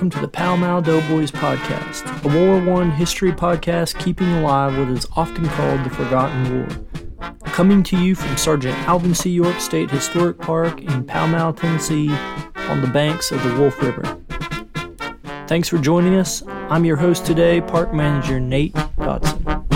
welcome to the Pall Mall Doughboys podcast, a World War I history podcast keeping alive what is often called the Forgotten War. Coming to you from Sergeant Alvin C. York State Historic Park in Pall Mall, Tennessee, on the banks of the Wolf River. Thanks for joining us. I'm your host today, Park Manager Nate Dodson.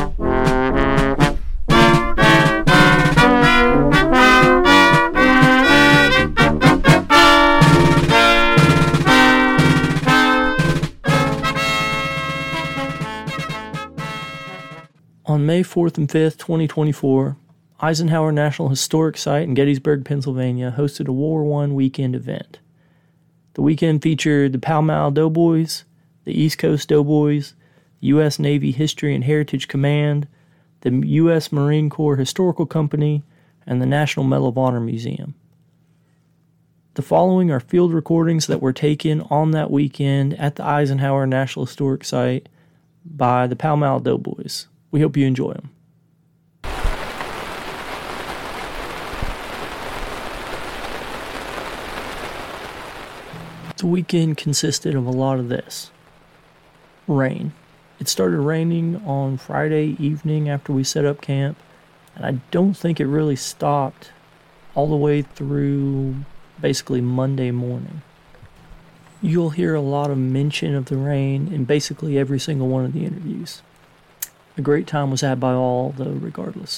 On May 4th and 5th, 2024, Eisenhower National Historic Site in Gettysburg, Pennsylvania hosted a World War I weekend event. The weekend featured the Pall Mall Doughboys, the East Coast Doughboys, the U.S. Navy History and Heritage Command, the U.S. Marine Corps Historical Company, and the National Medal of Honor Museum. The following are field recordings that were taken on that weekend at the Eisenhower National Historic Site by the Pall Mall Doughboys. We hope you enjoy them. The weekend consisted of a lot of this. Rain. It started raining on Friday evening after we set up camp, and I don't think it really stopped all the way through basically Monday morning. You'll hear a lot of mention of the rain in basically every single one of the interviews. A great time was had by all, though, regardless.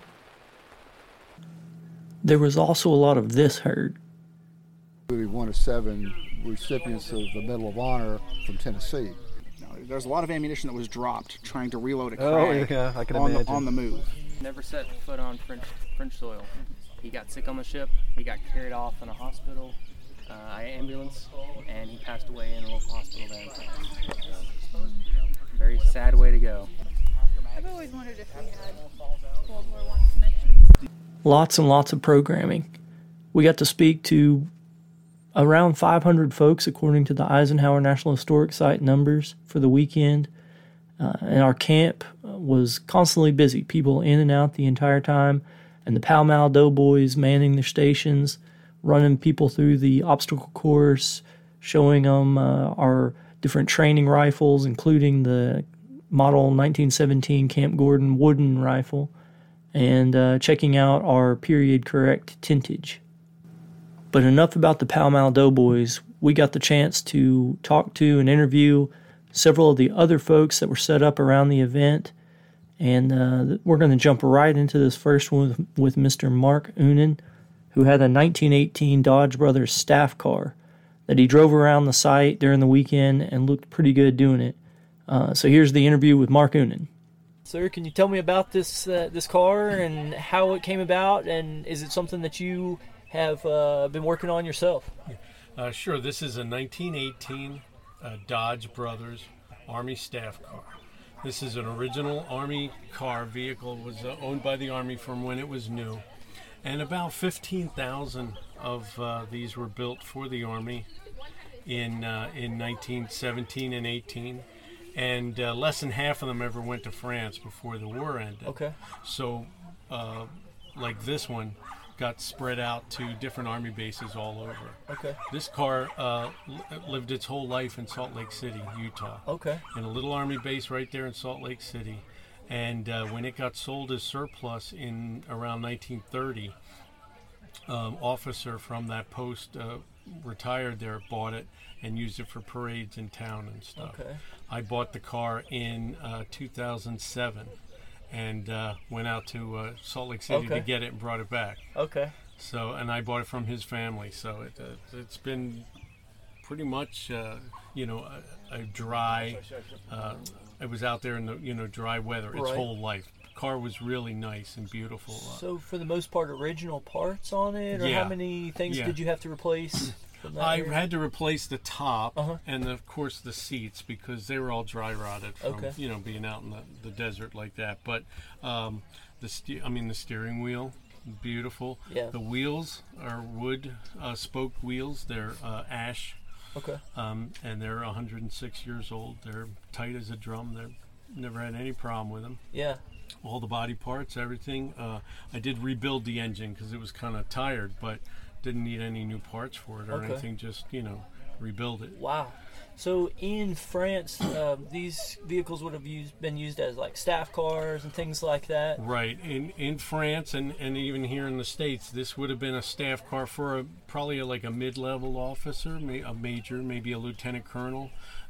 There was also a lot of this heard. We were one of 7 recipients of the Medal of Honor from Tennessee. There's a lot of ammunition that was dropped trying to reload a Krag I can imagine. On the move. Never set foot on French soil. He got sick on the ship. He got carried off in a hospital, ambulance, and he passed away in a local hospital there in town. Very sad way to go. I've always wondered if we had World War I connections. Lots and lots of programming. We got to speak to around 500 folks according to the Eisenhower National Historic Site numbers for the weekend. And our camp was constantly busy. People in and out the entire time. And the Pall Mall Doughboys manning their stations, running people through the obstacle course, showing them our different training rifles, including the Model 1917 Camp Gordon wooden rifle, and checking out our period-correct tintage. But enough about the Pall Mall Doughboys. We got the chance to talk to and interview several of the other folks that were set up around the event, and we're going to jump right into this first one with Mr. Mark Unen, who had a 1918 Dodge Brothers staff car that he drove around the site during the weekend and looked pretty good doing it. So here's the interview with Mark Unen. Sir, can you tell me about this car and how it came about, and is it something that you have been working on yourself? Sure. This is a 1918 Dodge Brothers Army staff car. This is an original Army car vehicle. It was owned by the Army from when it was new, and about 15,000 of these were built for the Army in 1917 and 18. And less than half of them ever went to France before the war ended. Okay. So, like this one, got spread out to different Army bases all over. Okay. This car lived its whole life in Salt Lake City, Utah. Okay. In a little Army base right there in Salt Lake City. And when it got sold as surplus in around 1930, officer from that post retired there, bought it, and used it for parades in town and stuff. Okay. I bought the car in 2007 and went out to Salt Lake City to get it and brought it back. Okay. So, and I bought it from his family. So it's been pretty much, a dry. It was out there in the dry weather its whole life. The car was really nice and beautiful. So for the most part, original parts on it, or how many things did you have to replace? I had to replace the top and of course the seats because they were all dry rotted from being out in the desert like that. But the steering wheel, beautiful. Yeah. The wheels are wood spoke wheels. They're ash. Okay. And they're 106 years old. They're tight as a drum. They've never had any problem with them. Yeah. All the body parts, everything. I did rebuild the engine because it was kind of tired, but didn't need any new parts for it or anything. Just rebuild it. Wow. So in France, these vehicles would have been used as like staff cars and things like that. Right. In France and even here in the States, this would have been a staff car for probably like a mid-level officer, a major, maybe a lieutenant colonel,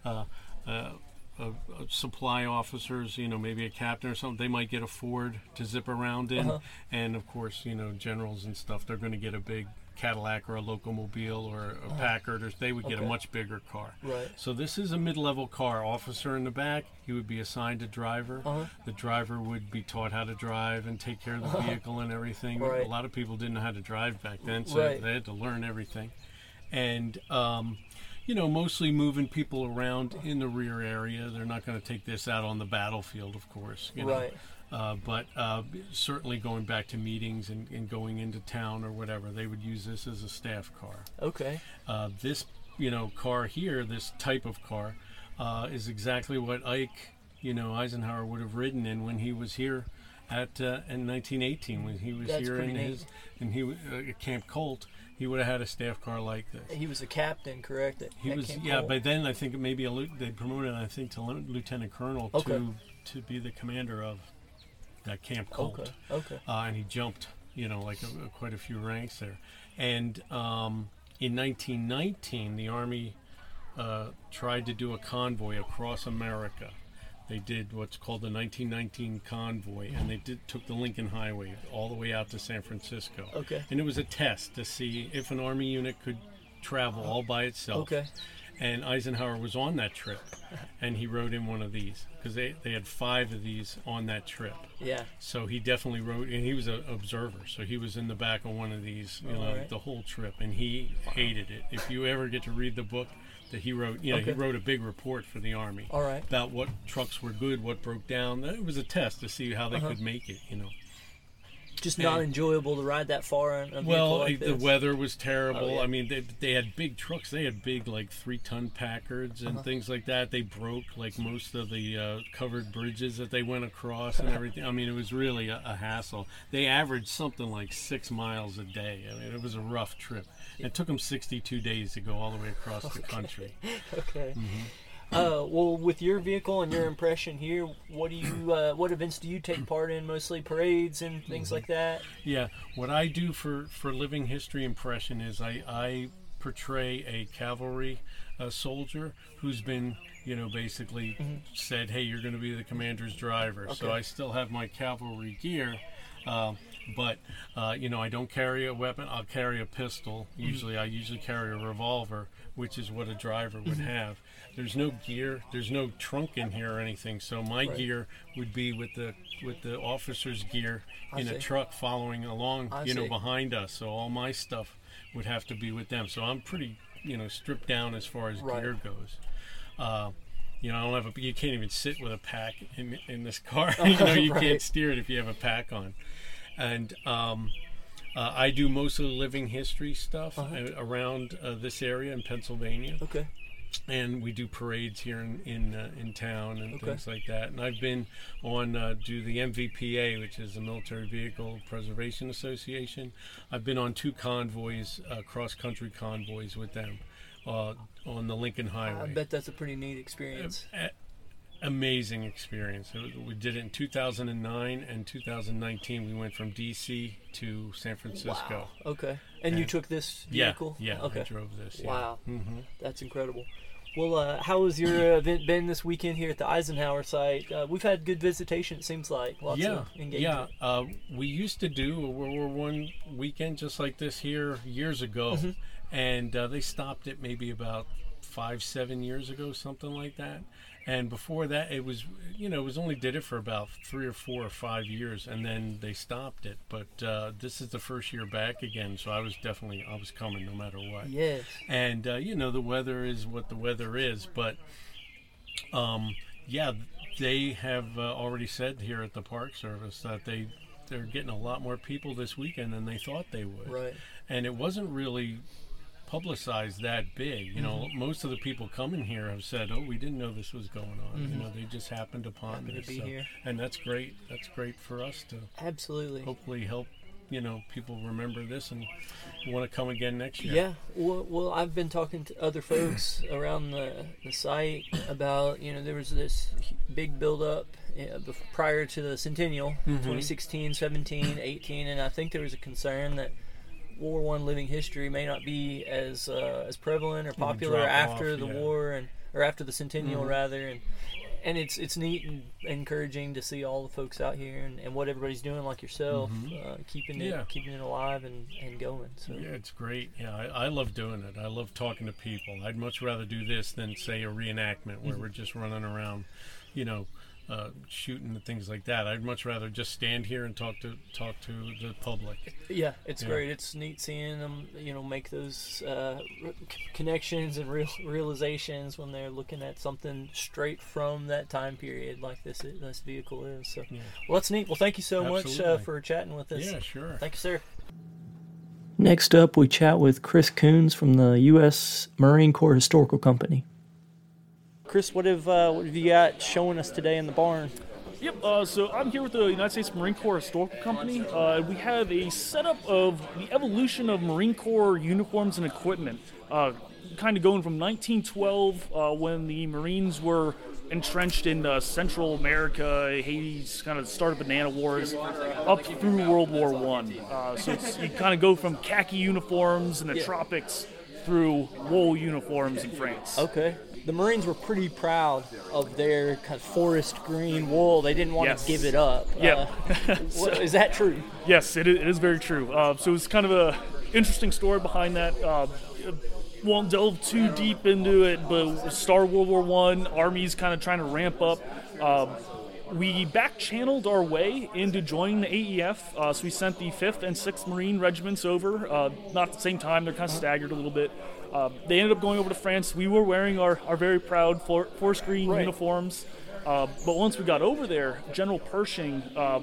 supply officers, maybe a captain or something. They might get a Ford to zip around in. And of course, generals and stuff, they're going to get a big Cadillac or a Locomobile or a Packard, or they would get a much bigger car. Right. So this is a mid-level car. Officer in the back, he would be assigned a driver. The driver would be taught how to drive and take care of the vehicle and everything. Right. A lot of people didn't know how to drive back then, so Right. they had to learn everything. And mostly moving people around in the rear area. They're not going to take this out on the battlefield, of course. Right. But certainly going back to meetings and going into town or whatever, they would use this as a staff car. Okay. This, car here, this type of car, is exactly what Ike, Eisenhower would have ridden in when he was here in 1918, when he was That's here pretty neat. at Camp Colt. He would have had a staff car like this. He was a captain, correct? He was, yeah. By then, I think maybe they promoted, I think, to lieutenant colonel to be the commander of that Camp Colt. Okay. And he jumped, quite a few ranks there. And in 1919, the Army tried to do a convoy across America. They did what's called the 1919 convoy, and they took the Lincoln Highway all the way out to San Francisco. Okay. And it was a test to see if an Army unit could travel all by itself. Okay. And Eisenhower was on that trip, and he rode in one of these because they had 5 of these on that trip. Yeah. So he definitely rode, and he was an observer, so he was in the back of one of these, right. the whole trip, and he hated it. If you ever get to read the book that he wrote, he wrote a big report for the Army about what trucks were good, what broke down. It was a test to see how they could make it, Just not enjoyable to ride that far in a vehicle like this. The weather was terrible. Oh, yeah. I mean, they had big trucks. They had big, 3-ton Packards and things like that. They broke, most of the covered bridges that they went across and everything. I mean, it was really a hassle. They averaged something like 6 miles a day. I mean, it was a rough trip. It took them 62 days to go all the way across the country. Okay. Mm-hmm. Well, with your vehicle and your impression here, what events do you take part in? Mostly parades and things like that? Yeah, what I do for Living History Impression is I portray a cavalry soldier who's been, basically said, hey, you're going to be the commander's driver. Okay. So I still have my cavalry gear. But I don't carry a weapon. I'll carry a pistol. I usually carry a revolver, which is what a driver would have. There's no gear. There's no trunk in here or anything. So my gear would be with the officer's gear in a truck following along, behind us. So all my stuff would have to be with them. So I'm pretty, stripped down as far as gear goes. I don't have you can't even sit with a pack in this car. You can't steer it if you have a pack on. And I do most of the living history stuff around this area in Pennsylvania. Okay. And we do parades here in town and things like that. And I've been on do the MVPA, which is the Military Vehicle Preservation Association. I've been on 2 convoys, cross-country convoys with them on the Lincoln Highway. I bet that's a pretty neat experience. Amazing experience. We did it in 2009 and 2019. We went from D.C. to San Francisco. Wow. Okay. And you took this vehicle? Yeah. Okay. I drove this. Yeah. Wow. Mm-hmm. That's incredible. Well, how has your event been this weekend here at the Eisenhower site? We've had good visitation, it seems like. Lots of engagement. Yeah. We used to do a World War I weekend just like this here years ago. And they stopped it maybe about 5-7 years ago, something like that. And before that, it was only did it for about 3 or 4 or 5 years, and then they stopped it. But this is the first year back again, so I was coming no matter what. Yes. And the weather is what the weather is, but they have already said here at the Park Service that they're getting a lot more people this weekend than they thought they would. Right. And it wasn't really publicized that big. Most of the people coming here have said, oh, we didn't know this was going on. They just happened upon this. To be here. And that's great. That's great for us to absolutely hopefully help people remember this and want to come again next year. Yeah, well, I've been talking to other folks around the site about, there was this big buildup prior to the Centennial, 2016, 17, 18, and I think there was a concern that World War I living history may not be as prevalent or popular after the war or after the Centennial rather, and it's neat and encouraging to see all the folks out here and what everybody's doing, like yourself, keeping it alive and going. So yeah, it's great. Yeah, I love doing it. I love talking to people. I'd much rather do this than say a reenactment where we're just running around, shooting and things like that. I'd much rather just stand here and talk to the public. Yeah, it's great. It's neat seeing them, make those connections and realizations when they're looking at something straight from that time period like this vehicle is. So, well, that's neat. Well, thank you so much for chatting with us. Yeah, sure. Thank you, sir. Next up, we chat with Chris Coons from the U.S. Marine Corps Historical Company. Chris, what have you got showing us today in the barn? Yep, so I'm here with the United States Marine Corps Historical Company. We have a setup of the evolution of Marine Corps uniforms and equipment, kind of going from 1912 when the Marines were entrenched in Central America, Haiti's kind of start of Banana Wars, up through World War I. So you kind of go from khaki uniforms in the tropics through wool uniforms in France. Okay. The Marines were pretty proud of their kind of forest green wool. They didn't want to give it up. Yeah. Is that true? Yes, it is very true. So it's kind of a interesting story behind that. Won't delve too deep into it, but start World War I, Army's kind of trying to ramp up. We back-channeled our way into joining the AEF, so we sent the 5th and 6th Marine Regiments over, not at the same time, they're kind of staggered a little bit. They ended up going over to France. We were wearing our very proud forest green uniforms, but once we got over there, General Pershing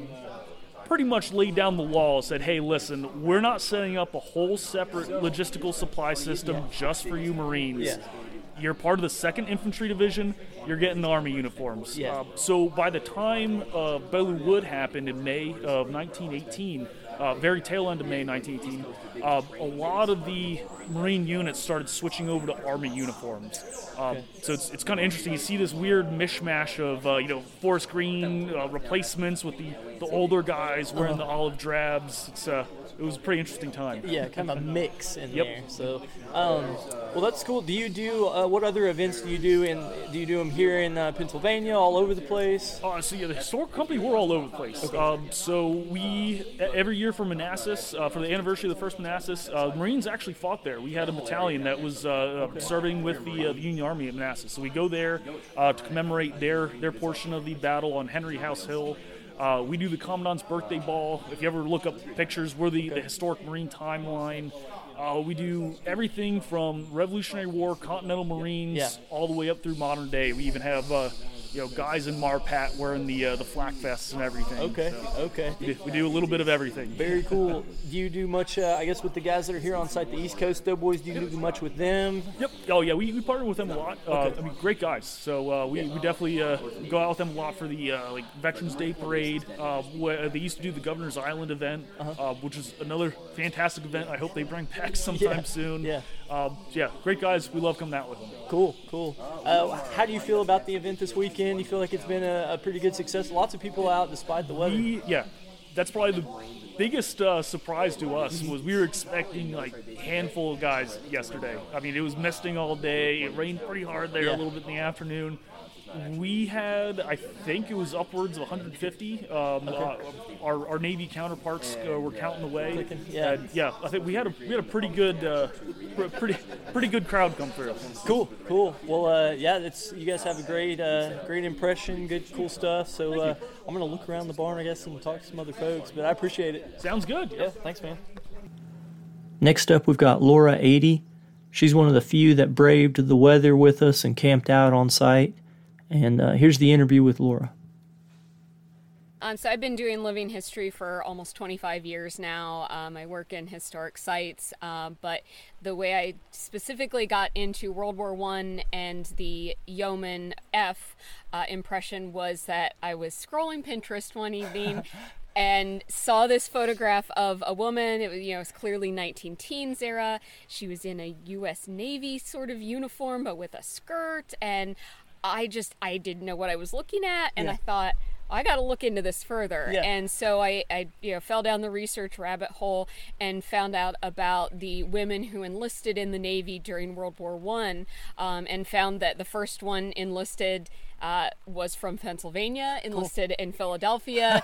pretty much laid down the law, said, hey, listen, we're not setting up a whole separate logistical supply system just for you Marines. Yeah. You're part of the 2nd Infantry Division. You're getting the Army uniforms. Yeah. So by the time Belleau Wood happened in May of 1918, very tail end of May 1918, a lot of the Marine units started switching over to Army uniforms. So it's kind of interesting. You see this weird mishmash of forest green replacements with the older guys wearing the olive drabs. It was a pretty interesting time. Yeah, kind of a mix in there. So, well, that's cool. Do you do what other events do you do? Do you do them here in Pennsylvania, all over the place? So yeah, the Historical Company, we're all over the place. Okay. So we every year for Manassas, for the anniversary of the first Manassas, Marines actually fought there. We had a battalion that was serving with the Union Army at Manassas. So we go there to commemorate their portion of the battle on Henry House Hill. We do the Commandant's Birthday Ball. If you ever look up pictures, we're the historic Marine timeline. We do everything from Revolutionary War, Continental Marines, all the way up through modern day. We even have guys in Marpat wearing the flak vests and everything. Okay. We do a little bit of everything. Very cool. Do you do much, I guess, with the guys that are here on site, the East Coast Doughboys? Do you do much with them? Yep. Oh, yeah, we partner with them a lot. Great guys. So we definitely go out with them a lot for the Veterans Day Parade. They used to do the Governor's Island event, which is another fantastic event. I hope they bring back sometime soon. Yeah. Great guys. We love coming out with them. Cool. How do you feel about the event this weekend? You feel like it's been a pretty good success? Lots of people out despite the weather. That's probably the biggest surprise to us was we were expecting a handful of guys yesterday. I mean, it was misting all day. It rained pretty hard there a little bit in the afternoon. We had, I think it was upwards of 150. Our Navy counterparts were counting away. I think we had a pretty good crowd come through. Cool. Well, you guys have a great impression, good, cool stuff. So I'm gonna look around the barn, I guess, and talk to some other folks. But I appreciate it. Sounds good. Yeah, thanks, man. Next up, we've got Laura 80. She's one of the few that braved the weather with us and camped out on site. And here's the interview with Laura. So I've been doing living history for almost 25 years now. I work in historic sites, but the way I specifically got into World War I and the Yeoman F impression was that I was scrolling Pinterest one evening, and saw this photograph of a woman. It was, it was clearly 19-teens era. She was in a U.S. Navy sort of uniform, but with a skirt. And I didn't know what I was looking at. And I thought, I got to look into this further. Yeah. And so I fell down the research rabbit hole and found out about the women who enlisted in the Navy during World War I, and found that the first one enlisted was from Pennsylvania, enlisted in Philadelphia.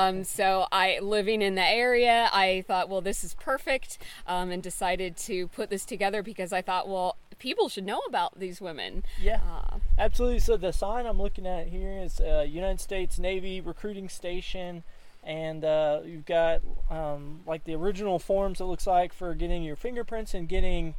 So living in the area, I thought, well, this is perfect, and decided to put this together because I thought, well, people should know about these women. Yeah, absolutely. So the sign I'm looking at here is United States Navy Recruiting Station, and you've got like the original forms, it looks like, for getting your fingerprints and getting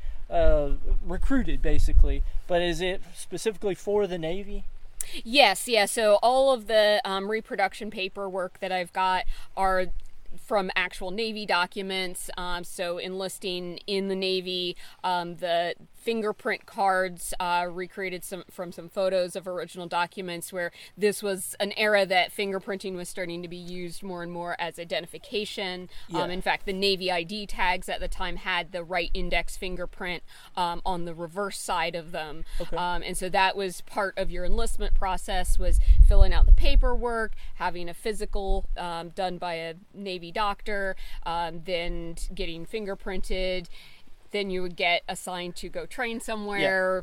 recruited, basically. But is it specifically for the Navy? Yes, yeah. So all of the reproduction paperwork that I've got are from actual Navy documents. So enlisting in the Navy, the fingerprint cards recreated from some photos of original documents where this was an era that fingerprinting was starting to be used more and more as identification. In fact, the Navy ID tags at the time had the right index fingerprint on the reverse side of them. Okay. And so that was part of your enlistment process, was filling out the paperwork, having a physical done by a Navy doctor, then getting fingerprinted. Then you would get assigned to go train somewhere,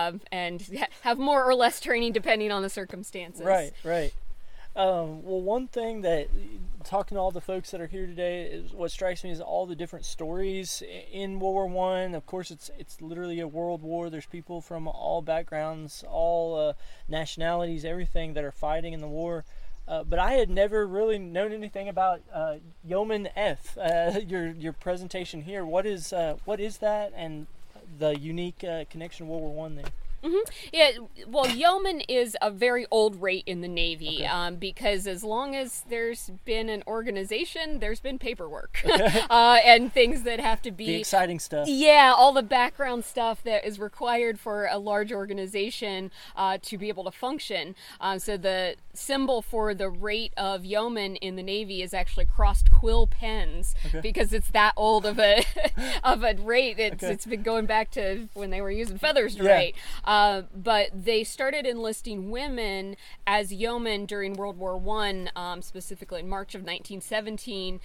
and have more or less training depending on the circumstances. Right. Well, one thing that, talking to all the folks that are here today, is what strikes me is all the different stories in World War I. Of course, it's literally a world war. There's people from all backgrounds, all nationalities, everything that are fighting in the war. But I had never really known anything about Yeoman F. Your presentation here. What is that, and the unique connection to World War I there? Mm-hmm. Yeah, well, yeoman is a very old rate in the Navy, because as long as there's been an organization, there's been paperwork, and things that have to be... The exciting stuff. Yeah, all the background stuff that is required for a large organization to be able to function. So the symbol for the rate of yeoman in the Navy is actually crossed quill pens, because it's that old of a rate. It's been going back to when they were using feathers to rate. But they started enlisting women as yeomen during World War I, specifically in March of 1917,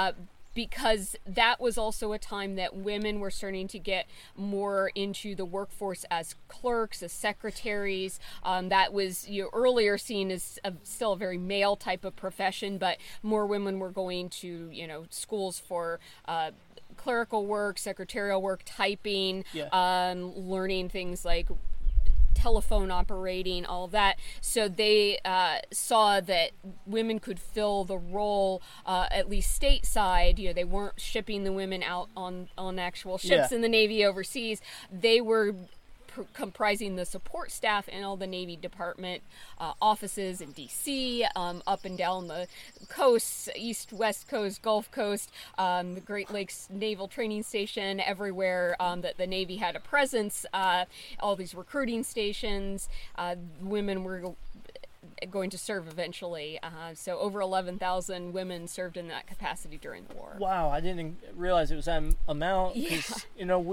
because that was also a time that women were starting to get more into the workforce as clerks, as secretaries. That was earlier seen as still a very male type of profession, but more women were going to schools for clerical work, secretarial work, typing, learning things like telephone operating, all of that. So they saw that women could fill the role, at least stateside. They weren't shipping the women out on actual ships in the Navy overseas. They were comprising the support staff in all the Navy department offices in D.C., up and down the coasts, East, West Coast, Gulf Coast, the Great Lakes Naval Training Station, everywhere that the Navy had a presence, all these recruiting stations. Women were going to serve eventually. So over 11,000 women served in that capacity during the war. Wow, I didn't realize it was that amount. Because,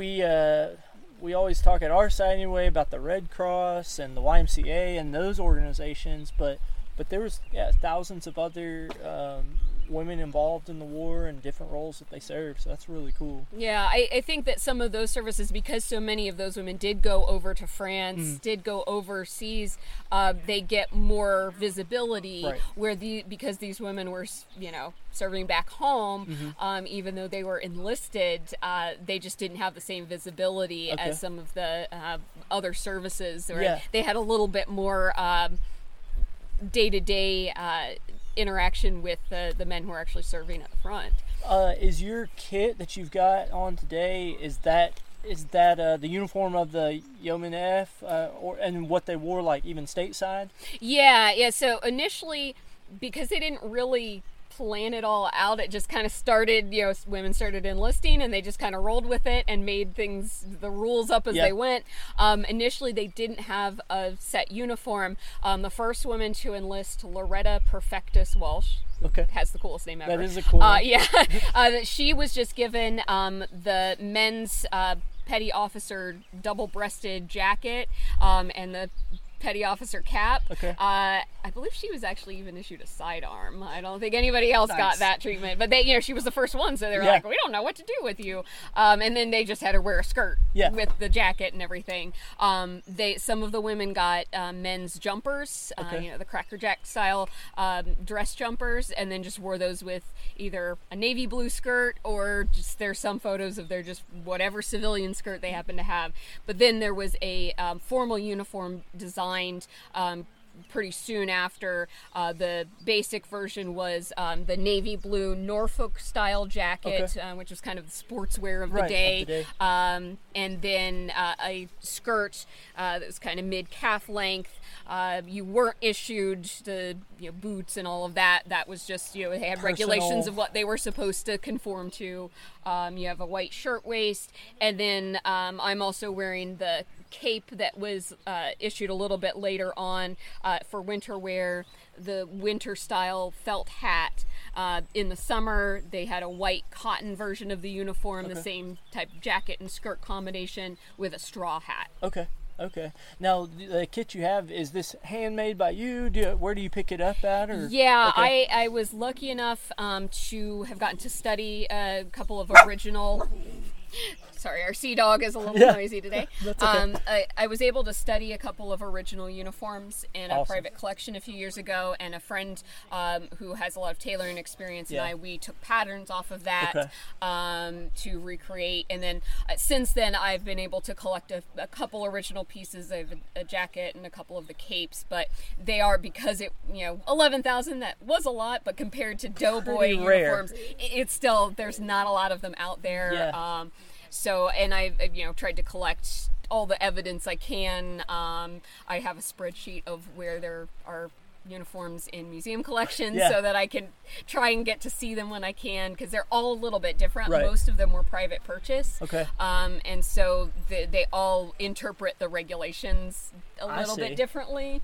we always talk at our side anyway about the Red Cross and the YMCA and those organizations, but there was thousands of other women involved in the war and different roles that they served, so that's really cool. Yeah, I think that some of those services, because so many of those women did go over to France, did go overseas, they get more visibility, because these women were, serving back home, even though they were enlisted, they just didn't have the same visibility as some of the other services, or they had a little bit more day-to-day interaction with the men who are actually serving at the front. Is your kit that you've got on today, is that the uniform of the Yeoman F, and what they wore, like, even stateside? Yeah. So initially, because they didn't really plan it all out. It just kind of started, women started enlisting and they just kind of rolled with it and made the rules up as they went. Initially, they didn't have a set uniform. The first woman to enlist, Loretta Perfectus Walsh, has the coolest name ever. That is a cool one. She was just given the men's petty officer double-breasted jacket and the petty officer cap. I believe she was actually even issued a sidearm. I don't think anybody else got that treatment, but she was the first one, so they were like, we don't know what to do with you. And then they just had her wear a skirt with the jacket and everything. Some of the women got men's jumpers, the Cracker Jack style dress jumpers, and then just wore those with either a navy blue skirt or just there's some photos of their just whatever civilian skirt they happen to have. But then there was a formal uniform designed pretty soon after. The basic version was the navy blue Norfolk style jacket, which was kind of the sportswear of the day. And then a skirt that was kind of mid-calf length. You weren't issued the boots and all of that. That was just, they had regulations of what they were supposed to conform to. You have a white shirtwaist, and then I'm also wearing the cape that was issued a little bit later on for winter wear, the winter style felt hat. In the summer, they had a white cotton version of the uniform, the same type of jacket and skirt combination with a straw hat. Okay. Now, the kit you have, is this handmade by you? Where do you pick it up at? Or? Yeah, I was lucky enough to have gotten to study a couple of original... Sorry, our sea dog is a little noisy today. That's okay. I was able to study a couple of original uniforms in a private collection a few years ago, and a friend who has a lot of tailoring experience and we took patterns off of that to recreate. And then since then, I've been able to collect a couple original pieces. I have a jacket and a couple of the capes, but they are, because 11,000, that was a lot, but compared to Doughboy uniforms, it's still, there's not a lot of them out there. So, and I, tried to collect all the evidence I can. I have a spreadsheet of where there are uniforms in museum collections so that I can try and get to see them when I can, because they're all a little bit different. Most of them were private purchase. And so they all interpret the regulations a little bit differently.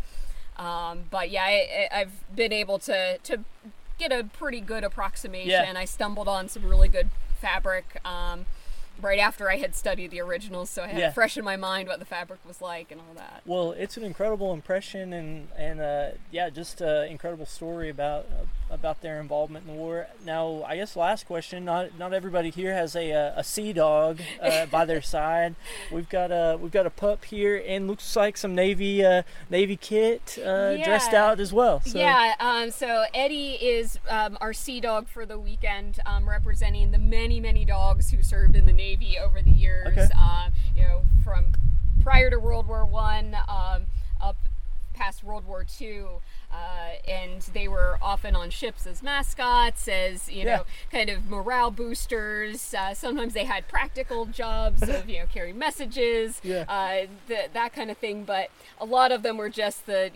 But I've been able to get a pretty good approximation. I stumbled on some really good fabric right after I had studied the originals, so I had fresh in my mind what the fabric was like and all that. Well, it's an incredible impression, and just an incredible story about their involvement in the war. Now, I guess last question. Not everybody here has a sea dog by their side. We've got a pup here, and looks like some Navy kit dressed out as well. So. So Eddie is our sea dog for the weekend, representing the many dogs who served in the Navy over the years. From prior to World War I up past World War II. And they were often on ships as mascots, as kind of morale boosters. Sometimes they had practical jobs of carrying messages, that kind of thing. But a lot of them were just the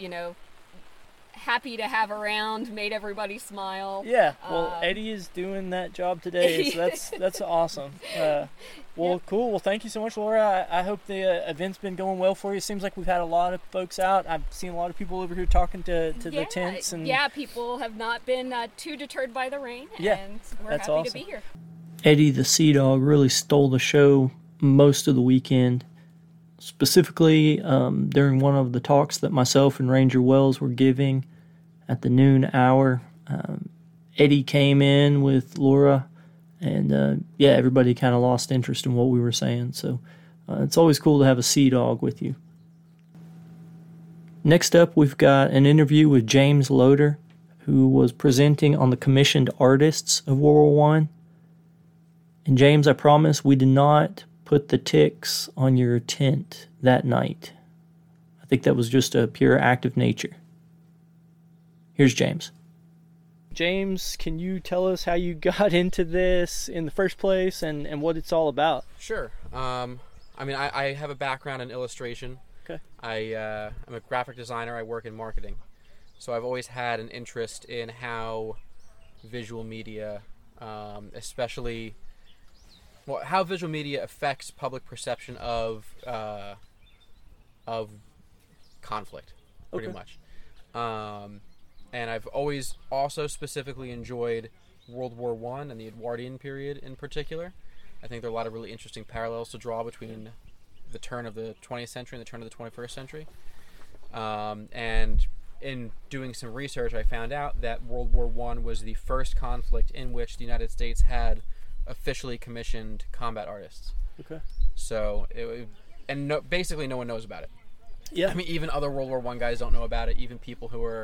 happy to have around, made everybody smile. Well, Eddie is doing that job today, so that's awesome. Cool. Well, thank you so much, Laura. I hope the event's been going well for you. It seems like we've had a lot of folks out. I've seen a lot of people over here talking to the tents. And people have not been too deterred by the rain, and we're happy awesome. to be here. Eddie the Sea Dog really stole the show most of the weekend. Specifically, during one of the talks that myself and Ranger Wells were giving at the noon hour, Eddie came in with Laura, and everybody kind of lost interest in what we were saying. So it's always cool to have a sea dog with you. Next up, we've got an interview with James Loader, who was presenting on the commissioned artists of World War I. And James, I promise we did not put the ticks on your tent that night. I think that was just a pure act of nature. Here's James. James, can you tell us how you got into this in the first place and what it's all about? Sure. I have a background in illustration. Okay. I'm a graphic designer. I work in marketing. So I've always had an interest in how visual media, especially how visual media affects public perception of conflict, pretty much. And I've always also specifically enjoyed World War I and the Edwardian period in particular. I think there are a lot of really interesting parallels to draw between the turn of the 20th century and the turn of the 21st century. And in doing some research, I found out that World War I was the first conflict in which the United States had officially commissioned combat artists. Okay. So, basically no one knows about it. Yeah. I mean, even other World War I guys don't know about it. Even people who are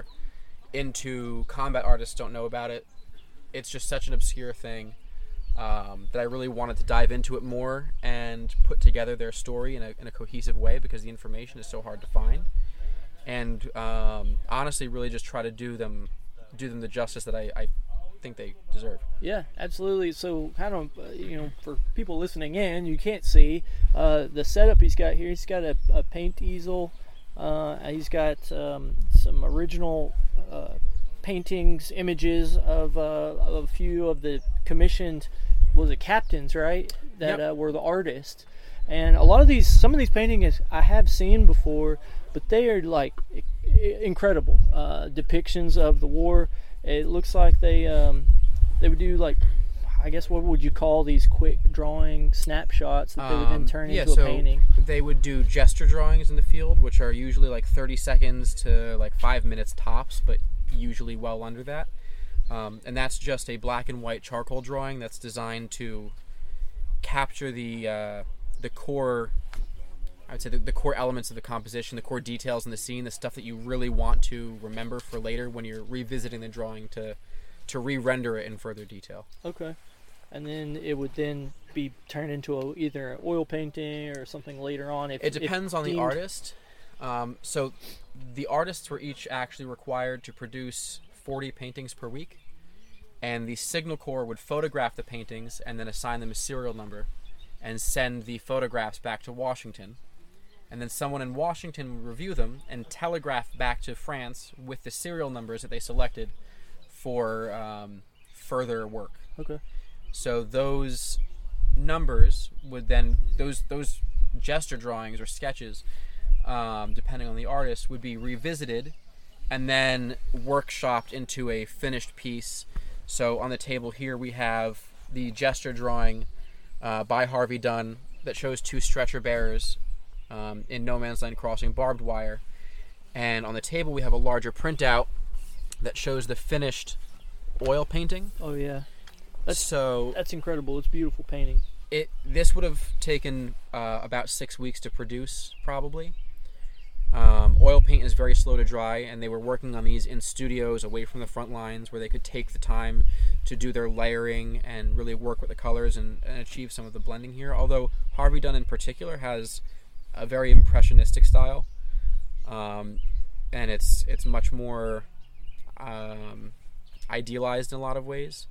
into combat artists don't know about it. It's just such an obscure thing that I really wanted to dive into it more and put together their story in a cohesive way, because the information is so hard to find. And honestly, really just try to do them the justice that I think they deserve. Yeah, absolutely. So kind of, for people listening in, you can't see the setup he's got here. He's got a paint easel. He's got some original paintings, images of a few of the commissioned, was it captains, right? That were the artists. And some of these paintings I have seen before, but they are like incredible depictions of the war. It looks like they would do, like, I guess, what would you call these quick drawing snapshots that they would then turn into a painting? They would do gesture drawings in the field, which are usually like 30 seconds to like 5 minutes tops, but usually well under that. And that's just a black and white charcoal drawing that's designed to capture the core, I would say the core elements of the composition, the core details in the scene, the stuff that you really want to remember for later when you're revisiting the drawing to re-render it in further detail. Okay. And then it would then be turned into either an oil painting or something later on. It depends on the artist. So the artists were each actually required to produce 40 paintings per week, and the Signal Corps would photograph the paintings and then assign them a serial number and send the photographs back to Washington. And then someone in Washington would review them and telegraph back to France with the serial numbers that they selected for further work. Okay. So those numbers would then, those gesture drawings or sketches, depending on the artist, would be revisited and then workshopped into a finished piece. So on the table here we have the gesture drawing by Harvey Dunn that shows two stretcher bearers in no man's land crossing barbed wire. And on the table we have a larger printout that shows the finished oil painting. Oh yeah, that's incredible. It's a beautiful painting. This would have taken about 6 weeks to produce, probably. Oil paint is very slow to dry, and they were working on these in studios away from the front lines where they could take the time to do their layering and really work with the colors and achieve some of the blending here. Although Harvey Dunn in particular has a very impressionistic style, and it's much more idealized in a lot of ways.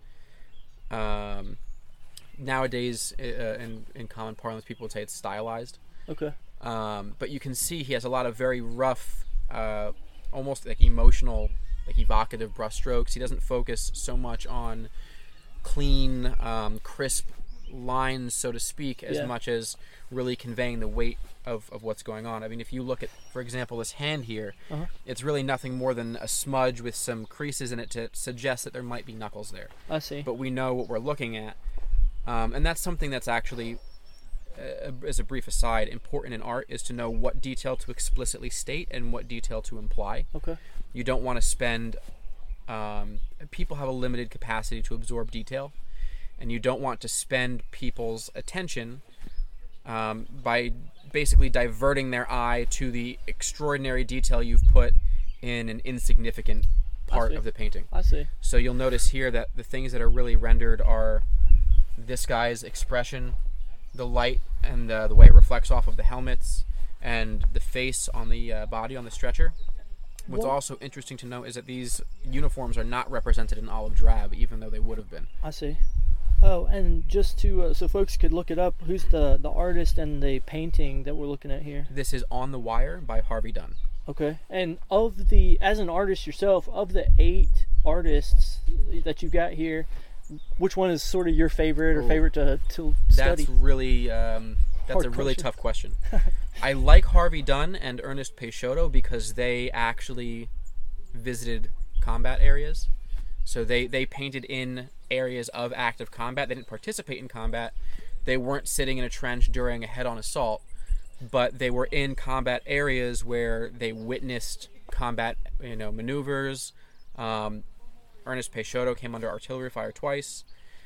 Nowadays, in common parlance, people would say it's stylized. Okay. But you can see he has a lot of very rough, almost like emotional, like evocative brushstrokes. He doesn't focus so much on clean, crisp lines, so to speak, as much as really conveying the weight of what's going on. I mean, if you look at, for example, this hand here, it's really nothing more than a smudge with some creases in it to suggest that there might be knuckles there. I see. But we know what we're looking at. And that's something that's actually, as a brief aside, important in art, is to know what detail to explicitly state and what detail to imply. Okay. You don't want to spend... people have a limited capacity to absorb detail, and you don't want to spend people's attention by basically diverting their eye to the extraordinary detail you've put in an insignificant part of the painting. I see. So you'll notice here that the things that are really rendered are this guy's expression, the light and the way it reflects off of the helmets, and the face on the body on the stretcher. What's also interesting to note is that these uniforms are not represented in olive drab, even though they would have been. I see. Oh, and just to so folks could look it up, who's the artist and the painting that we're looking at here? This is On the Wire by Harvey Dunn. Okay. And as an artist yourself, of the 8 artists that you've got here, which one is sort of your favorite or favorite to study? That's really that's a really tough question. I like Harvey Dunn and Ernest Peixoto because they actually visited combat areas. So they painted in areas of active combat. They didn't participate in combat. They weren't sitting in a trench during a head-on assault, but they were in combat areas where they witnessed combat, maneuvers. Ernest Peixoto came under artillery fire twice.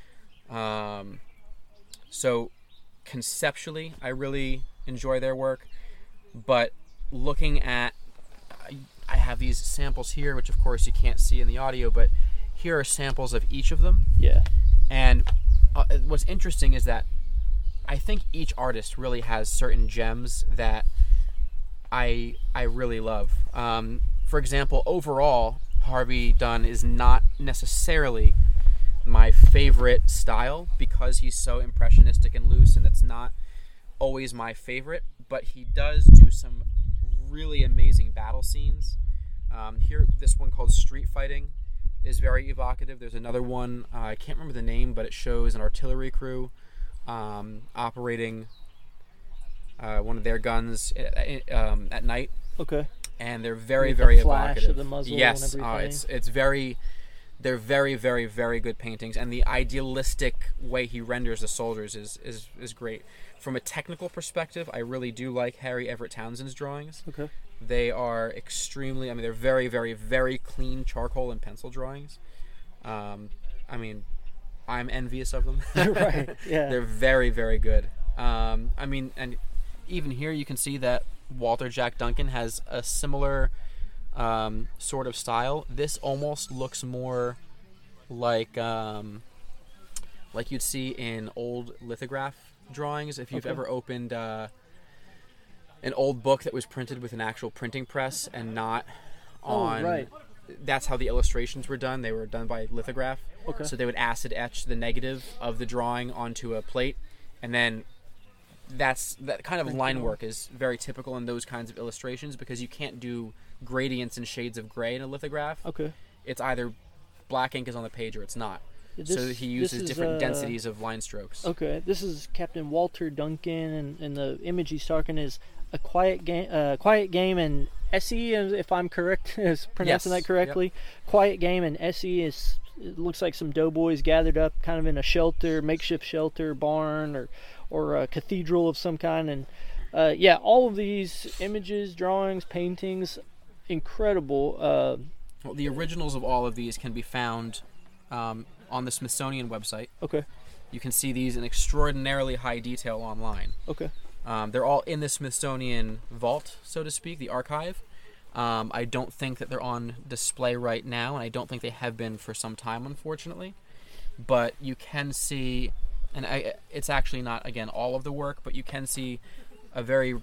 So conceptually, I really enjoy their work. But looking at, I have these samples here, which of course you can't see in the audio, but here are samples of each of them. Yeah. And what's interesting is that I think each artist really has certain gems that I really love. For example, overall, Harvey Dunn is not necessarily my favorite style because he's so impressionistic and loose, and it's not always my favorite, but he does do some really amazing battle scenes. Here, this one called Street Fighting is very evocative. There's another one, I can't remember the name, but it shows an artillery crew operating one of their guns at night. Okay. And they're very, With very the flash evocative. Of the muzzle yes, and everything. They're very, very, very good paintings, and the idealistic way he renders the soldiers is great. From a technical perspective, I really do like Harry Everett Townsend's drawings. Okay. They are extremely, they're very, very, very clean charcoal and pencil drawings. I'm envious of them. Right, yeah. They're very, very good. And even here you can see that Walter Jack Duncan has a similar sort of style. This almost looks more like you'd see in old lithograph drawings. If you've ever opened an old book that was printed with an actual printing press and not on... right. That's how the illustrations were done. They were done by lithograph. Okay. So they would acid etch the negative of the drawing onto a plate, and then that kind of line work is very typical in those kinds of illustrations because you can't do gradients and shades of gray in a lithograph. Okay. It's either black ink is on the page or it's not. Yeah, so he uses different densities of line strokes. Okay. This is Captain Walter Duncan, and the image he's talking is a quiet game and SE, if I'm correct, is pronouncing that correctly. Yep. Quiet Game and SE it looks like some doughboys gathered up kind of in a shelter, makeshift shelter, barn, or a cathedral of some kind. And all of these images, drawings, paintings, incredible. Well, the originals of all of these can be found on the Smithsonian website. Okay. You can see these in extraordinarily high detail online. Okay. They're all in the Smithsonian vault, so to speak, the archive. I don't think that they're on display right now, and I don't think they have been for some time, unfortunately. But you can see, and it's actually not, again, all of the work, but you can see a very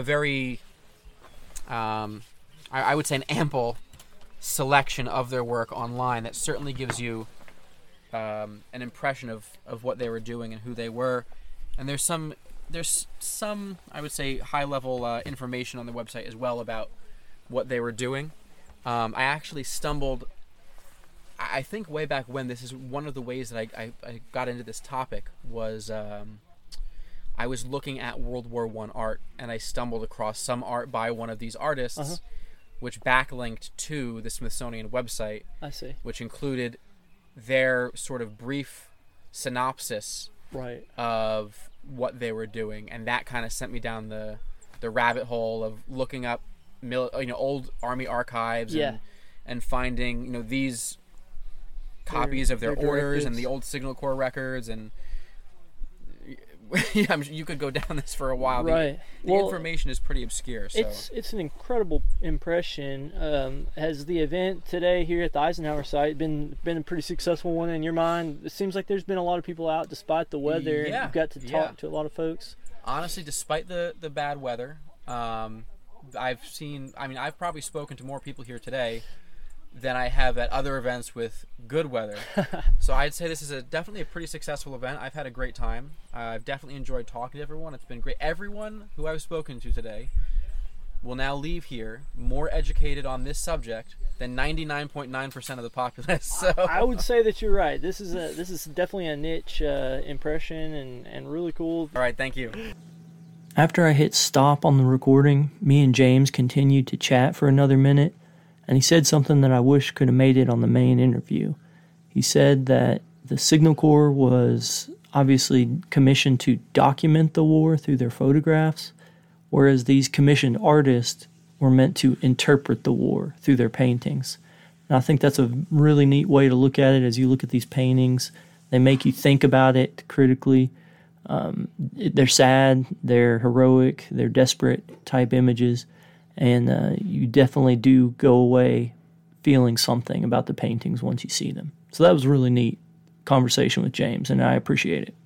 I would say an ample selection of their work online that certainly gives you an impression of what they were doing and who they were. And there's some I would say high level information on the website as well about what they were doing. I actually stumbled, I think way back when, this is one of the ways that I got into this topic was I was looking at World War I art, and I stumbled across some art by one of these artists, which backlinked to the Smithsonian website. I see. Which included their sort of brief synopsis of what they were doing, and that kind of sent me down the rabbit hole of looking up old Army archives and finding these copies of their orders and the old Signal Corps records, and you could go down this for a while. The information is pretty obscure. So it's an incredible impression. Has the event today here at the Eisenhower site been a pretty successful one in your mind? It seems like there's been a lot of people out despite the weather. And you've got to talk to a lot of folks. Honestly, despite the bad weather, I've probably spoken to more people here today than I have at other events with good weather. So I'd say this is definitely a pretty successful event. I've had a great time. I've definitely enjoyed talking to everyone. It's been great. Everyone who I've spoken to today will now leave here more educated on this subject than 99.9% of the populace. So I would say that you're right. This is definitely a niche impression and really cool. All right, thank you. After I hit stop on the recording, me and James continued to chat for another minute, and he said something that I wish could have made it on the main interview. He said that the Signal Corps was obviously commissioned to document the war through their photographs, whereas these commissioned artists were meant to interpret the war through their paintings. And I think that's a really neat way to look at it. As you look at these paintings, they make you think about it critically. They're sad, they're heroic, they're desperate type images, and you definitely do go away feeling something about the paintings once you see them. So that was a really neat conversation with James, and I appreciate it.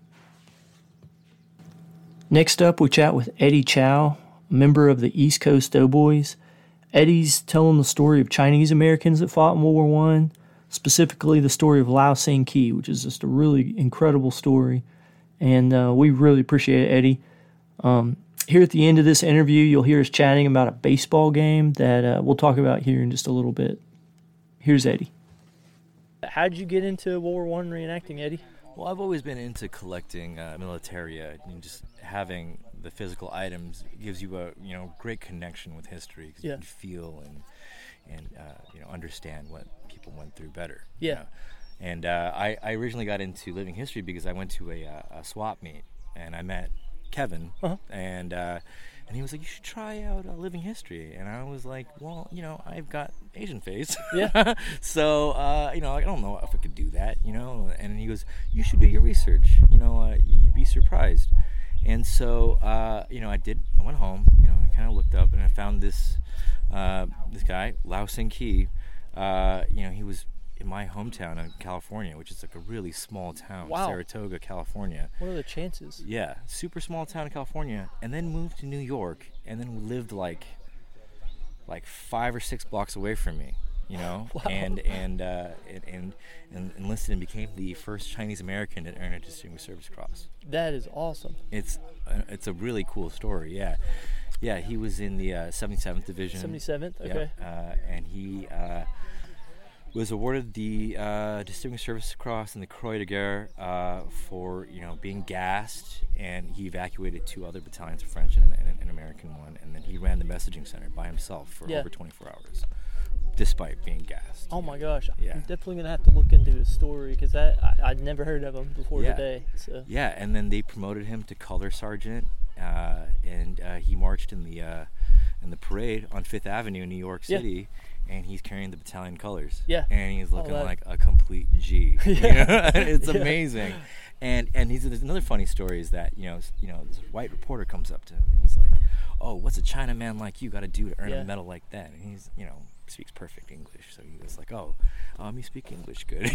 Next up, we chat with Eddie Chow, a member of the East Coast Doughboys. Eddie's telling the story of Chinese Americans that fought in World War I, specifically the story of Lau Sing Ki, which is just a really incredible story, and we really appreciate it, Eddie. Here at the end of this interview, you'll hear us chatting about a baseball game that we'll talk about here in just a little bit. Here's Eddie. How did you get into World War I reenacting, Eddie? Well, I've always been into collecting militaria, and just having the physical items gives you a great connection with history, because you can feel and understand what people went through better. Yeah. You know? And I originally got into living history because I went to a swap meet, and I met Kevin, and he was like, "You should try out living history." And I was like, "Well, I've got Asian face, so I don't know if I could do that, And he goes, "You should do your research. You'd be surprised." And so I did. I went home, I kind of looked up, and I found this guy, Lau Sing Ki. He was in my hometown in California, which is like a really small town, Saratoga, California. What are the chances? Yeah, super small town in California, and then moved to New York, and then lived like 5 or 6 blocks away from me, Wow. and enlisted and became the first Chinese American to earn a Distinguished Service Cross. That is awesome. It's a really cool story. Yeah, he was in the 77th Division. 77th, okay. And he was awarded the Distinguished Service Cross and the Croix de Guerre for being gassed, and he evacuated 2 other battalions, a French and an American one, and then he ran the messaging center by himself for over 24 hours, despite being gassed. Oh my gosh, yeah. I'm definitely gonna have to look into his story, because I'd never heard of him before today. So. Yeah, and then they promoted him to color sergeant, and he marched in the parade on 5th Avenue in New York City. And he's carrying the battalion colors. Yeah. And he's looking like a complete G. It's amazing. And there's another funny story is that, this white reporter comes up to him and he's like, "Oh, what's a Chinaman like you got to do to earn a medal like that?" And he's, speaks perfect English. So he was like, "Oh, you speak English good."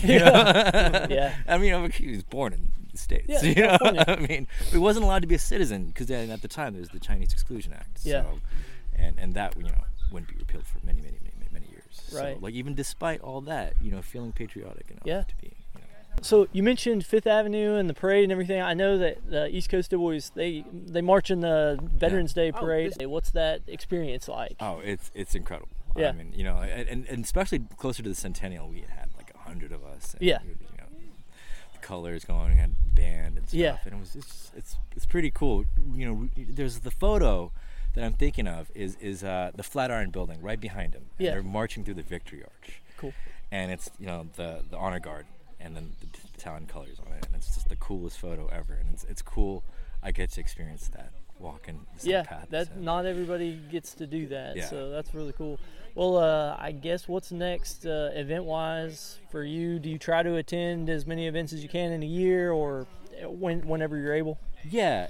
Yeah. I mean, he was born in the States. Yeah, I mean, he wasn't allowed to be a citizen because at the time there was the Chinese Exclusion Act. Yeah. So, and that, wouldn't be repealed for many, many, many, many years. Right. So, even despite all that, feeling patriotic enough to be. So you mentioned 5th Avenue and the parade and everything. I know that the East Coast Doughboys, they march in the Veterans Day parade. What's that experience like? Oh, it's incredible. Yeah. I mean, and especially closer to the Centennial, we had like 100 of us. And the colors going, we had band and stuff. Yeah. And it's pretty cool. There's the photo that I'm thinking of is the Flatiron Building right behind him. And they're marching through the Victory Arch. Cool. And it's the honor guard and then the battalion colors on it, and it's just the coolest photo ever. And it's cool. I get to experience that walking the same path. That not everybody gets to do that. Yeah. So that's really cool. Well, I guess what's next event-wise for you? Do you try to attend as many events as you can in a year, or whenever you're able? Yeah,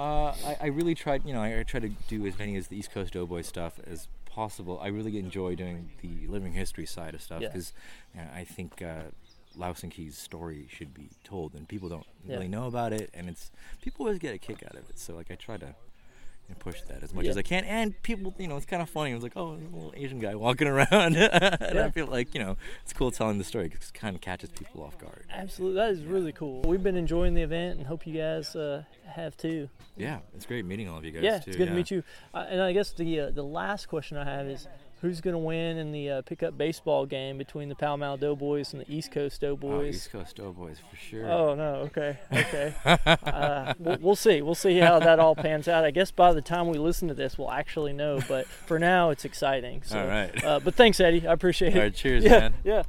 I really tried. I try to do as many as the East Coast Doughboy stuff as possible. I really enjoy doing the living history side of stuff because I think Lau Sing Ki's story should be told, and people don't really know about it, and people always get a kick out of it. So I try to push that as much as I can. And people, it's kind of funny. It was like, oh, there's a little Asian guy walking around. And I feel like, it's cool telling the story because it kind of catches people off guard. Absolutely. That is really cool. We've been enjoying the event and hope you guys have too. Yeah, it's great meeting all of you guys too. It's good to meet you. And I guess the last question I have is, who's going to win in the pickup baseball game between the Pall Mall Doughboys and the East Coast Doughboys? Oh, East Coast Doughboys for sure. Oh, no. Okay. We'll see. We'll see how that all pans out. I guess by the time we listen to this, we'll actually know. But for now, it's exciting. So, all right. But thanks, Eddie. I appreciate it. All right. Cheers, man. Yeah.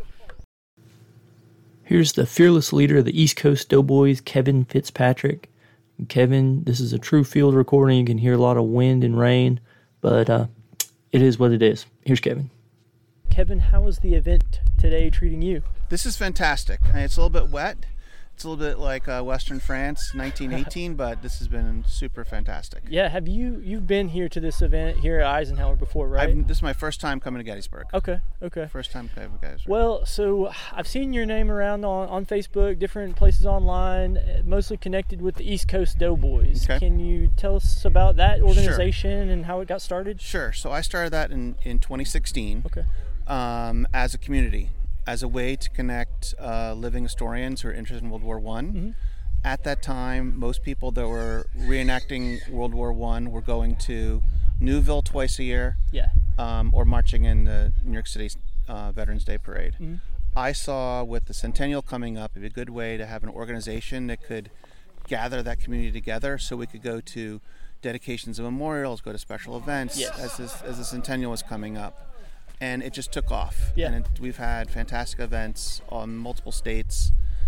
Here's the fearless leader of the East Coast Doughboys, Kevin Fitzpatrick. Kevin, this is a true field recording. You can hear a lot of wind and rain, but it is what it is. Here's Kevin. Kevin, how is the event today treating you? This is fantastic. It's a little bit wet. It's a little bit like Western France, 1918, but this has been super fantastic. Yeah, you've been here to this event here at Eisenhower before, right? This is my first time coming to Gettysburg. Okay. First time coming to Gettysburg. Well, so I've seen your name around on Facebook, different places online, mostly connected with the East Coast Doughboys. Okay. Can you tell us about that organization and how it got started? Sure. So I started that in 2016. Okay. As a community, as a way to connect living historians who are interested in World War I. Mm-hmm. At that time, most people that were reenacting World War I were going to Newville twice a year, or marching in the New York City Veterans Day Parade. Mm-hmm. I saw with the centennial coming up, it'd be a good way to have an organization that could gather that community together so we could go to dedications of memorials, go to special events as the centennial was coming up. And it just took off. Yeah. And we've had fantastic events on multiple states.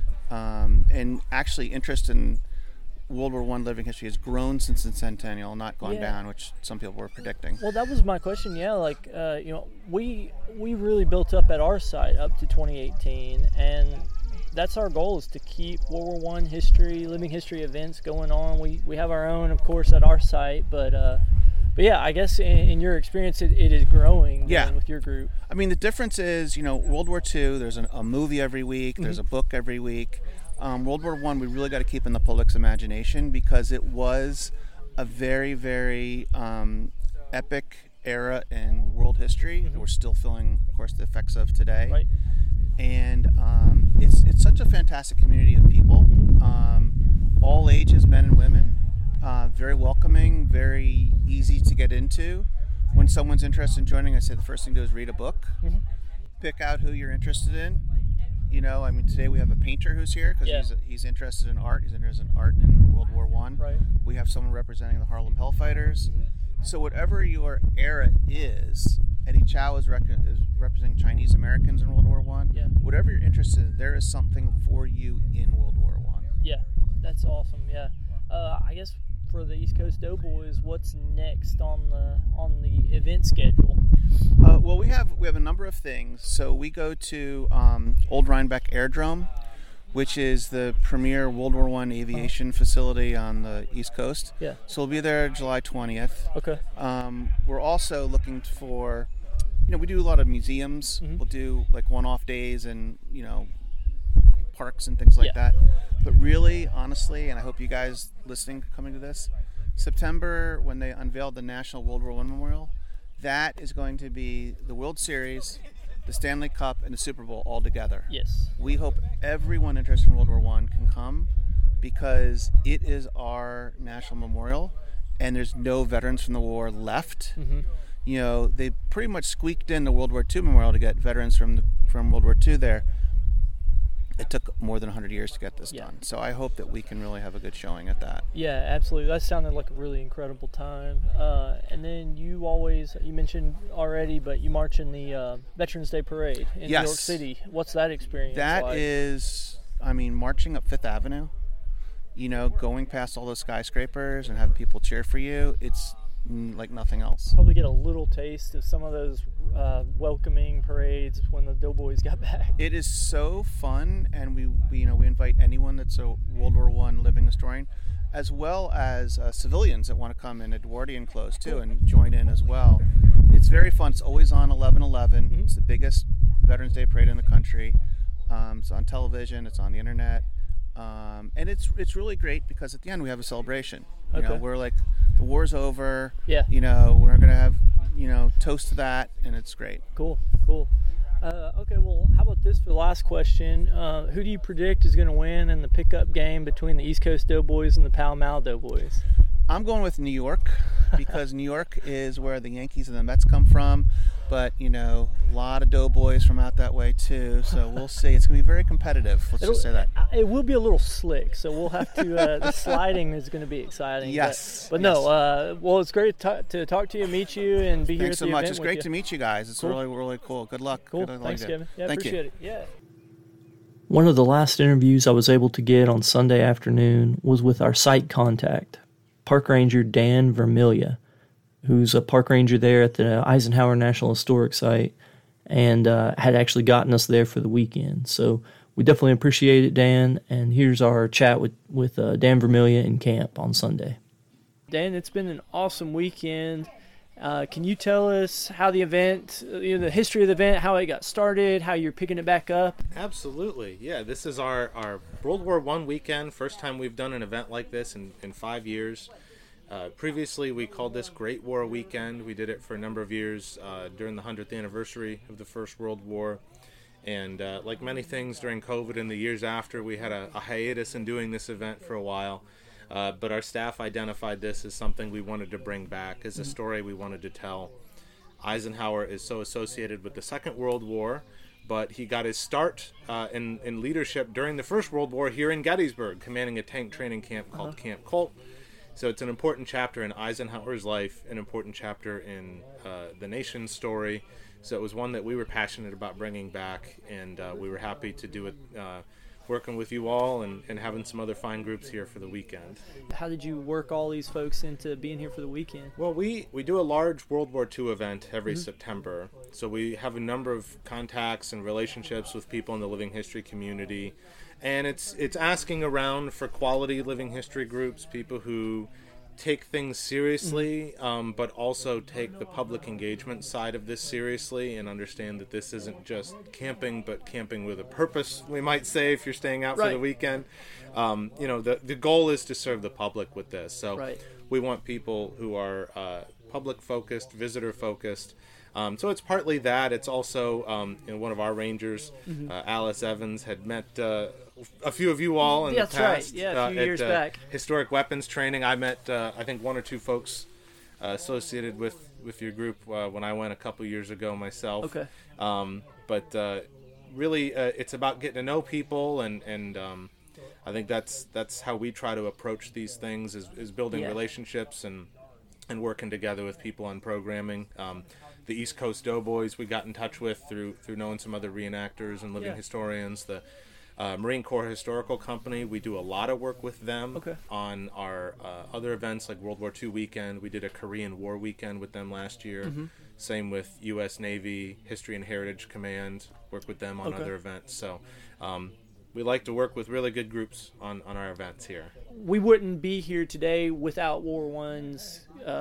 And actually, interest in World War I living history has grown since the centennial, not gone down, which some people were predicting. Well, that was my question. Yeah, like we really built up at our site up to 2018, and that's our goal, is to keep World War I history, living history events going on. We have our own, of course, at our site, but yeah, I guess in your experience, it is growing with your group. I mean, the difference is, World War II, there's a movie every week, there's a book every week. World War I, we really got to keep in the public's imagination because it was a very, very epic era in world history that we're still feeling, of course, the effects of today. Right. And it's such a fantastic community of people, all ages, men and women. Very welcoming, very easy to get into. When someone's interested in joining, I say the first thing to do is read a book. Mm-hmm. Pick out who you're interested in. Today we have a painter who's here because he's interested in art. He's interested in art in World War I. Right. We have someone representing the Harlem Hellfighters. Mm-hmm. So whatever your era is, Eddie Chow is representing Chinese Americans in World War I. Yeah. Whatever you're interested in, there is something for you in World War I. Yeah, that's awesome. Yeah. I guess for the East Coast Doughboys, what's next on the event schedule? Well, we have a number of things. So we go to Old Rhinebeck Airdrome, which is the premier World War I aviation facility on the East Coast. Yeah. So we'll be there July 20th. Okay. We're also looking for, we do a lot of museums. Mm-hmm. We'll do like one-off days and, parks and things like that. But really, honestly, and I hope you guys listening, coming to this, September, when they unveiled the National World War I Memorial, that is going to be the World Series, the Stanley Cup, and the Super Bowl all together. Yes. We hope everyone interested in World War I can come because it is our national memorial, and there's no veterans from the war left. Mm-hmm. They pretty much squeaked in the World War II memorial to get veterans from World War II there. It took more than 100 years to get this done. So I hope that we can really have a good showing at that. Yeah, absolutely. That sounded like a really incredible time. And then you mentioned already, but you march in the Veterans Day Parade in New York City. What's that experience like? That is, marching up Fifth Avenue, going past all those skyscrapers and having people cheer for you, it's like nothing else. Probably get a little taste of some of those welcoming parades when the Doughboys got back. It is so fun, and we invite anyone that's a World War I living historian, as well as civilians that want to come in Edwardian clothes too and join in as well. It's very fun. It's always on 11/11. Mm-hmm. It's the biggest Veterans Day parade in the country. It's on television. It's on the internet. And it's really great because at the end we have a celebration. We're like the war's over. Yeah. You know, we're gonna have, you know, toast to that, and it's great. Cool. Okay, well, how about this for the last question? Who do you predict is going to win in the pickup game between the East Coast Doughboys and the Pall Mall Doughboys? I'm going with New York because New York is where the Yankees and the Mets come from, but, you know, a lot of Doughboys from out that way too, so we'll see. It's going to be very competitive, just say that. It will be a little slick, so we'll have to, the sliding is going to be exciting. Yes. But no, well, it's great to talk to you, meet you, and be here Thanks at the so much. event It's with great you. to meet you guys. It's Cool. really, really cool. Good luck. Cool. Good luck. Thanks, Kevin. Yeah, Thank appreciate you. it. Yeah. One of the last interviews I was able to get on Sunday afternoon was with our site contact, Park Ranger Dan Vermilya, who's a park ranger there at the Eisenhower National Historic Site and had actually gotten us there for the weekend. So we definitely appreciate it, Dan. And here's our chat with Dan Vermilya in camp on Sunday. Dan, it's been an awesome weekend. Can you tell us how the event, the history of the event, how it got started, how you're picking it back up? Absolutely. Yeah, this is our World War I weekend. First time we've done an event like this in 5 years. Previously, we called this Great War Weekend. We did it for a number of years during the 100th anniversary of the First World War. And like many things during COVID and the years after, we had a hiatus in doing this event for a while. But our staff identified this as something we wanted to bring back, as a story we wanted to tell. Eisenhower is so associated with the Second World War, but he got his start in leadership during the First World War here in Gettysburg, commanding a tank training camp called Camp Colt. So it's an important chapter in Eisenhower's life, an important chapter in the nation's story. So it was one that we were passionate about bringing back, and we were happy to do it working with you all and having some other fine groups here for the weekend. How did you work all these folks into being here for the weekend? Well, we do a large World War II event every September. So we have a number of contacts and relationships with people in the living history community. And it's asking around for quality living history groups, people who take things seriously, but also take the public engagement side of this seriously and understand that this isn't just camping, but camping with a purpose, we might say, if you're staying out for the weekend. The goal is to serve the public with this. So we want people who are public-focused, visitor-focused. So it's partly that. It's also one of our rangers, Alice Evans, had met a few of you all in the past. That's right. Yeah, a few years back. Historic weapons training. I met, I think, one or two folks associated with your group when I went a couple years ago myself. Okay. But really, it's about getting to know people, and I think that's how we try to approach these things, is building relationships and working together with people on programming. The East Coast Doughboys we got in touch with through knowing some other reenactors and living historians. The Marine Corps Historical Company, we do a lot of work with them on our other events like World War II weekend. We did a Korean War weekend with them last year. Same with U.S. Navy History and Heritage Command, work with them on other events. So we like to work with really good groups on our events here. We wouldn't be here today without World War I's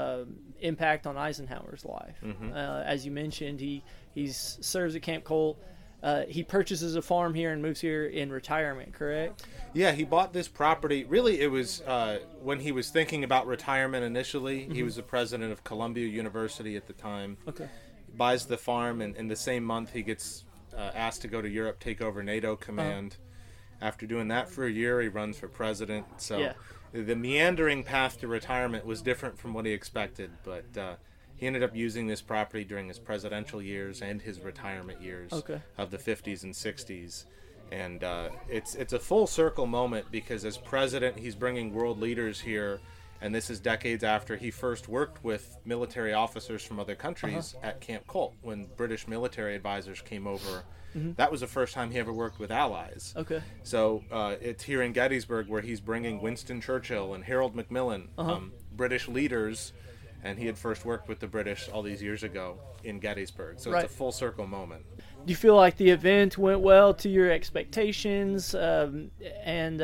impact on Eisenhower's life. As you mentioned, he serves at Camp Colt. He purchases a farm here and moves here in retirement, correct? Yeah, he bought this property. Really, it was when he was thinking about retirement initially. He was the president of Columbia University at the time. Okay. He buys the farm, and in the same month he gets asked to go to Europe, take over NATO command. After doing that for a year, he runs for president. So the meandering path to retirement was different from what he expected, but he ended up using this property during his presidential years and his retirement years of the 50s and 60s. And it's a full circle moment, because as president, he's bringing world leaders here, and this is decades after he first worked with military officers from other countries at Camp Colt when British military advisors came over. That was the first time he ever worked with allies. So it's here in Gettysburg where he's bringing Winston Churchill and Harold Macmillan, British leaders, and he had first worked with the British all these years ago in Gettysburg. So it's a full circle moment. Do you feel like the event went well to your expectations? And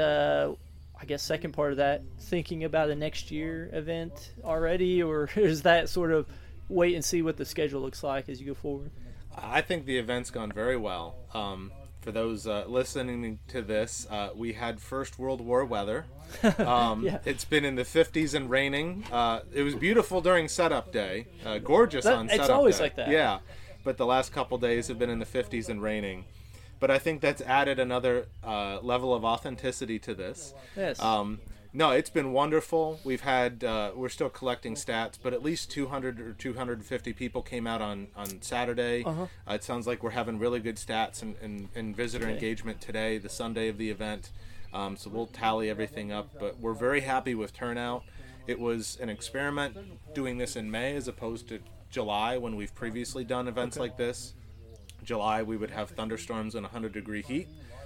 I guess second part of that, thinking about a next year event already, or is that sort of wait and see what the schedule looks like as you go forward? I think the event's gone very well. for those listening to this, we had First World War weather. It's been in the 50s and raining. It was beautiful during setup day, gorgeous on setup day. It's always like that. Yeah, but the last couple days have been in the 50s and raining. But I think that's added another level of authenticity to this. Yes. No, it's been wonderful. We've had, we're still collecting stats, but at least 200 or 250 people came out on Saturday. It sounds like we're having really good stats and visitor engagement today, the Sunday of the event. So we'll tally everything up, but we're very happy with turnout. It was an experiment doing this in May as opposed to July when we've previously done events like this. July, we would have thunderstorms and 100-degree heat.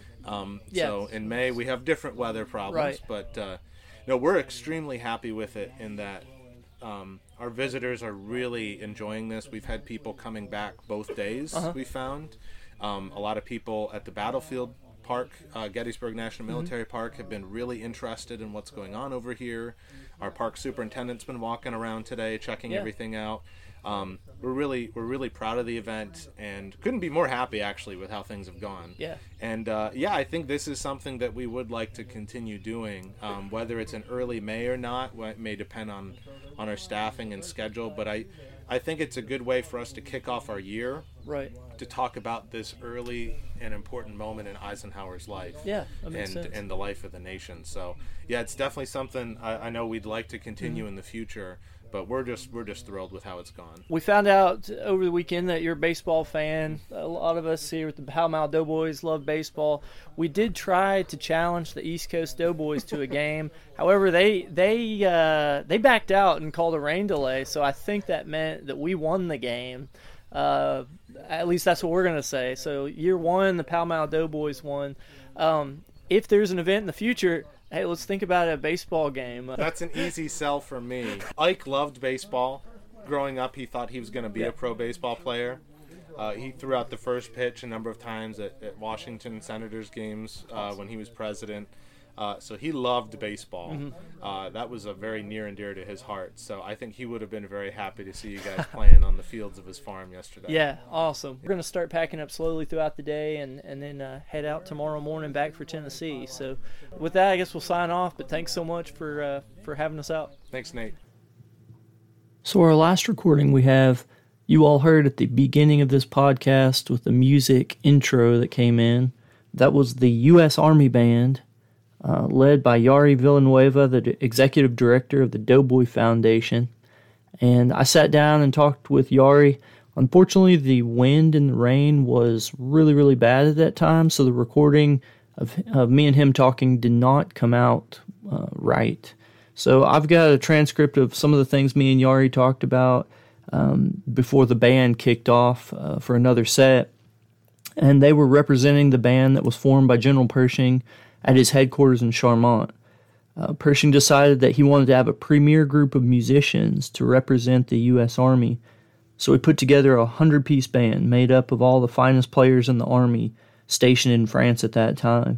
So in May, we have different weather problems, but no, we're extremely happy with it in that our visitors are really enjoying this. We've had people coming back both days, we found. A lot of people at the Battlefield Park, Gettysburg National Military Park, have been really interested in what's going on over here. Our park superintendent's been walking around today, checking everything out. We're really proud of the event and couldn't be more happy actually with how things have gone. And I think this is something that we would like to continue doing. Whether it's in early May or not, it may depend on our staffing and schedule, but I think it's a good way for us to kick off our year, to talk about this early and important moment in Eisenhower's life, that makes sense. And the life of the nation. So it's definitely something I know we'd like to continue in the future. But we're just thrilled with how it's gone. We found out over the weekend that you're a baseball fan. A lot of us here with the Pall Mall Doughboys love baseball. We did try to challenge the East Coast Doughboys to a game. However, they backed out and called a rain delay. So I think that meant that we won the game. At least that's what we're going to say. So year one, the Pall Mall Doughboys won. If there's an event in the future, hey, let's think about a baseball game. That's an easy sell for me. Ike loved baseball. Growing up, he thought he was going to be a pro baseball player. He threw out the first pitch a number of times at Washington Senators games when he was president. So he loved baseball. That was a very near and dear to his heart. So I think he would have been very happy to see you guys playing on the fields of his farm yesterday. Yeah, awesome. We're going to start packing up slowly throughout the day and then head out tomorrow morning back for Tennessee. So with that, I guess we'll sign off. But thanks so much for having us out. Thanks, Nate. So our last recording we have, you all heard at the beginning of this podcast with the music intro that came in. That was the U.S. Army Band, led by Yari Villanueva, the executive director of the Doughboy Foundation. And I sat down and talked with Yari. Unfortunately, the wind and the rain was really, really bad at that time, so the recording of me and him talking did not come out right. So I've got a transcript of some of the things me and Yari talked about before the band kicked off for another set. And they were representing the band that was formed by General Pershing at his headquarters in Charmont. Pershing decided that he wanted to have a premier group of musicians to represent the U.S. Army, so he put together a 100-piece band made up of all the finest players in the Army stationed in France at that time.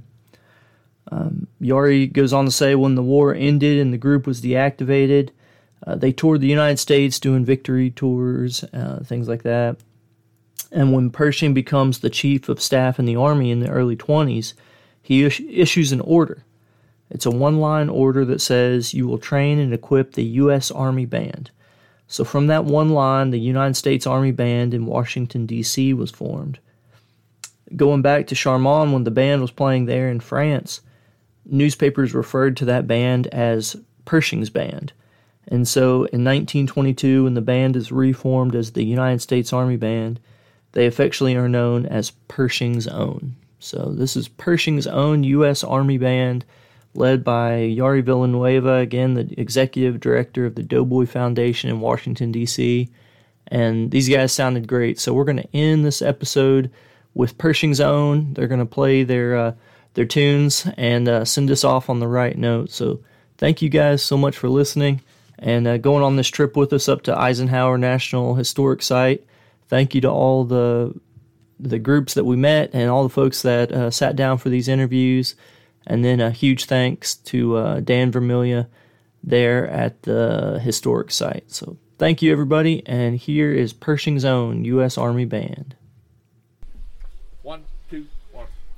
Yari goes on to say when the war ended and the group was deactivated, they toured the United States doing victory tours, things like that. And when Pershing becomes the chief of staff in the Army in the early 20s, he issues an order. It's a one-line order that says, you will train and equip the U.S. Army Band. So from that one line, the United States Army Band in Washington, D.C. was formed. Going back to Charmont, when the band was playing there in France, newspapers referred to that band as Pershing's Band. And so in 1922, when the band is reformed as the United States Army Band, they affectionately are known as Pershing's Own. So this is Pershing's Own U.S. Army Band, led by Yari Villanueva, again, the executive director of the Doughboy Foundation in Washington, D.C., and these guys sounded great. So we're going to end this episode with Pershing's Own. They're going to play their tunes and send us off on the right note. So thank you guys so much for listening and going on this trip with us up to Eisenhower National Historic Site. Thank you to all the groups that we met and all the folks that sat down for these interviews. And then a huge thanks to Dan Vermiglia there at the historic site. So thank you, everybody. And here is Pershing's Own U.S. Army Band. 1, 2, 1.